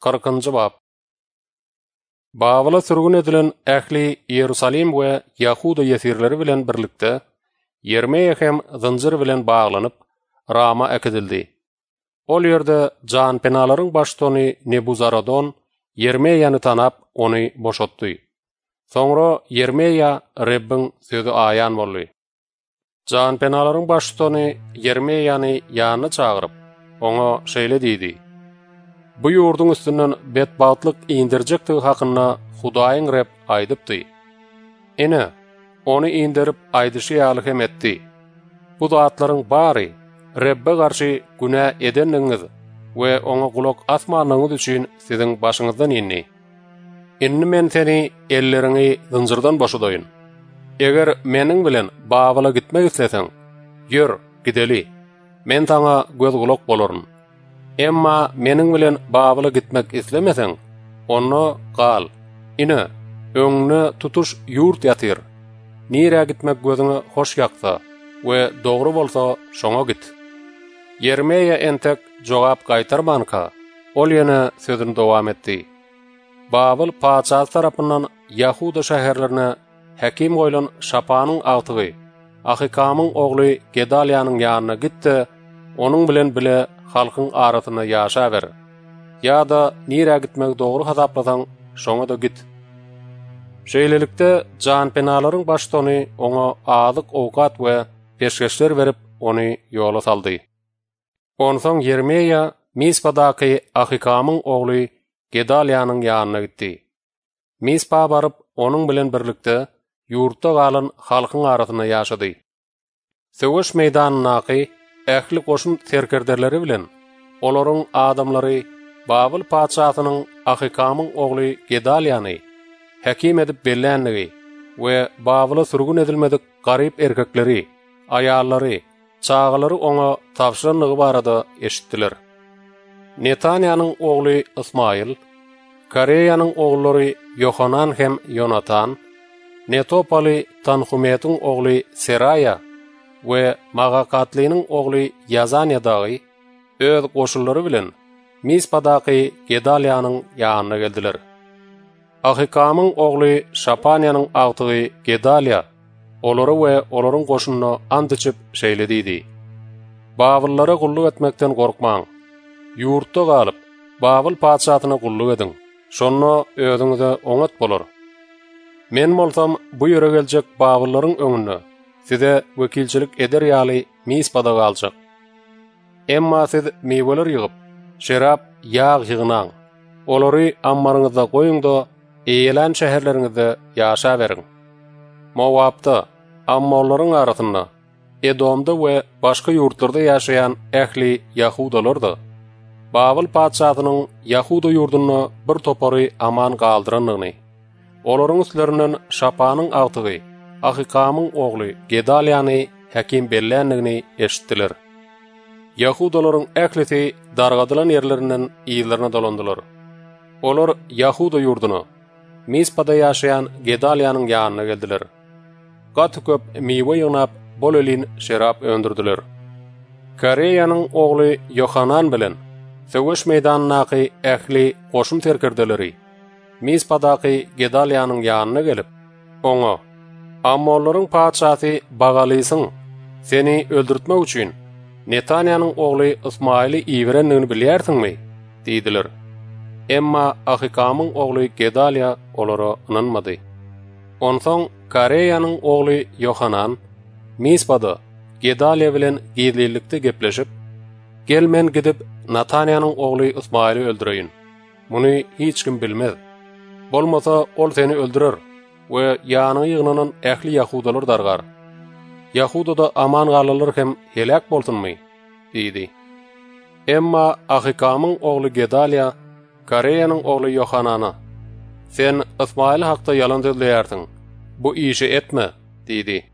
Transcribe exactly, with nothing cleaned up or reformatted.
kırkıncı bab. Babala sürgün edilen ähli Yerusalim we Yahuda yesirleri bilen birlikde Yermeýe hem zynjyr bilen baglanyp Rama äkedildi. Ol ýerde jan penalaryň başdony Nebuzaradon Yermeýany tanap ony boşatdy. Soňra Yermeýa Rebbiň sözü aýan boldy. Jan penalaryň başdony Yermeýany ýanyna çagyryp oňa şeýle diýdi: Bu ýurdun üstünden betbatlyk indirjekdi hakyna Hudaýyň Reb aýdypdy. Ene, onu indirip aýdyşy ýaly hem etdi. Bu zatlaryň bary Rebbe garşy günä edenliňiz we oňa gulak asmanyňyz üçin siziň başyňyzdan inni. Inni men seni ellerini zynjyrdan boşadyň. Eger meniň bilen Babala gitmek isleseň, ýör, gideli. Men taňa göz gulak bolaryn. Emma meniň bilen Babala gitmek islemeseň, onu gal. Ine, öňüne tutuş ýurt ýatyr. Nire gitmek gözüňe hoş ýaksa we dogry bolsa şoňa git. Yermeýe entek jogap gaýtarmanka, ol ýene sözüni dowam etdi. Babıl paçaz tarapyndan Yahuda şäherlerine hekim goýulan Şapanyň agtygy, Ahikamyň ogly Gedaliýanyň ýanyna gitdi, onuň bilen bile halkyň arasyna ýaşa ber. Ýa-da nire gitmek dogry hasaplasaň, şoňa da git. Şeýlelikde jan penalaryň başdony oňa azyk owkat we peşkeşler berip ony ýola saldy. Onsoň Yermeýa Mispadaky Ahikamyň ogly Gedaliýanyň ýanyna gitdi. Mispa baryp onuň bilen birlikde ýurtda galan halkyň arasyna ýaşady. Söwüş meýdanynaky ähli goşun serkerderleri bilen olaryň adamlary Babil paçasynyň Ahikamyň ogly Gedaliýany hekim edip belänligi we Babila sürgün edilmedik garyp erkekleri, aýallary, çağalary oňa tapşyranlygy barada eşitdiler. Netanyanyň ogly Ismail, Kareýanyň oglary Yohanan hem Yonatan, Netopali Tanhumetyň ogly Seraya we Magakatlynyň ogly Yazanya dagy öz goşullary bilen Mispadaky Gedaliýanyň ýanyna geldiler. Ahikamyň ogly Şapanyanyň agtygy Gedaliýa olary we olaryň goşunyna ant içip şeýle diýdi: Babillara gulluk etmekden gorkmaň. Ýurtda galyp Babil paçatyna gulluk ediň. Şonu özüňize oňat bolar. Men bolsam bu ýere geljek Babillaryň öňünde size wekilçilik eder ýaly Mispada galjak. Emma siz meýweler ýygyp, şerap, ýağ ýygynaň. Olary ammaryňyzda goýuň-da eýelen şäherleriňizde ýaşa beriň. Mowapda, ammalaryň arasynda, Edomda we başga ýurtlarda ýaşaýan ähli Yahudalarda Babil paçasynyň Yahuda ýurduny bir topary aman galdyranlygyny, olaryň üstlerinden Şapanyň agtygy, Ahikamyň ogly Gedaliýany hekim belänligini eşitdiler. Yahudalaryň ählisi dargadylan ýerlerinden ýyllarına dolandylar. Olar Yahuda ýurduny, Mispada ýaşaýan Gedaliýanyň ýanyna geldiler. Gaty köp meýwe ýygnap, bol elin şerap öndürdiler. Kareýanyň ogly Yohanan bilen Söwüş meýdanynaky ähli goşun terkerdeleri Mispadaky Gedaliýanyň ýanyna gelip, oňa: Ammolaryň paçasy bagalysyň, seni öldürtmek üçin Netanyanyň ogly Ismaili iýerenligini bilýärsiňmi? diýdiler. Emma Ahikamyň ogly Gedaliýa olara ynanmady. Onsoň Kareýanyň ogly Yohanan Mispada Gedaliýa bilen gizlilikde gepleşip, "Gel men gidip Natanyanyň ogly Ismaili öldüreýin. Muny hiç kim bilmez. Bolmasa ol seni öldürer we ýanyna ýygnanan ähli Yahudalar dargar. Yahudada aman galanlar hem helak bolsunmy?" diýdi. Emma Ahikamyň ogly Gedaliýa Kareýanyň ogly Yohanana: "Sen Ismail hakda ýalan sözleýärsiň. Bu işi etme," diýdi.